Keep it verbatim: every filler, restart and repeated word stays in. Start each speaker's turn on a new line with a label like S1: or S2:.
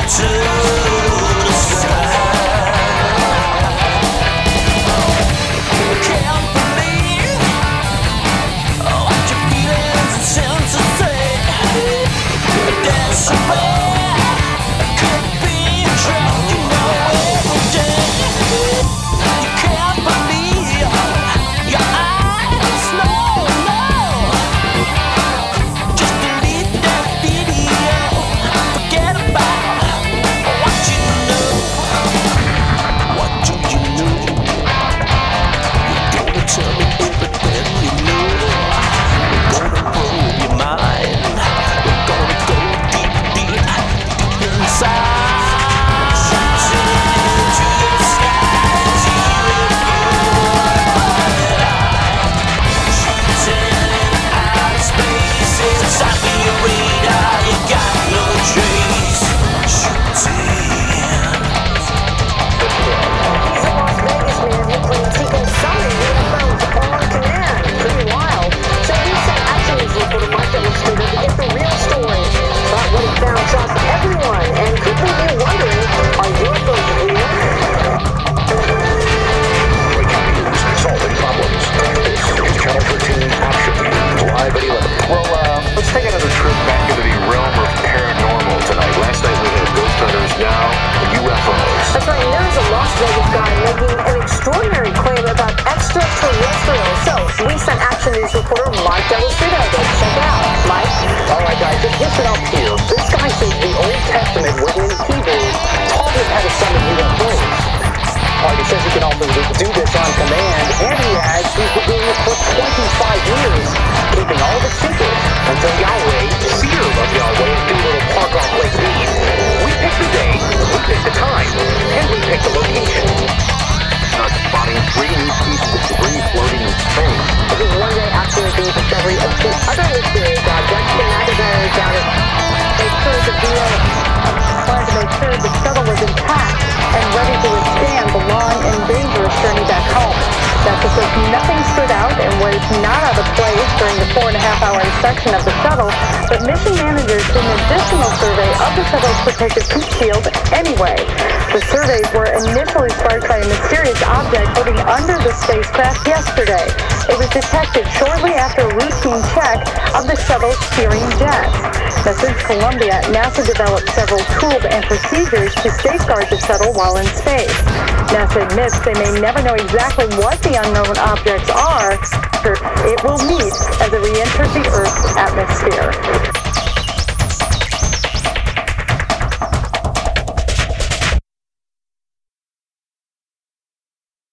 S1: Protective heat shield anyway. The surveys were initially sparked by a mysterious object floating under the spacecraft yesterday. It was detected shortly after a routine check of the shuttle's steering jets. Now, since Columbia, NASA developed several tools and procedures to safeguard the shuttle while in space. NASA admits they may never know exactly what the unknown objects are. It will meet as it re-enters the Earth's atmosphere.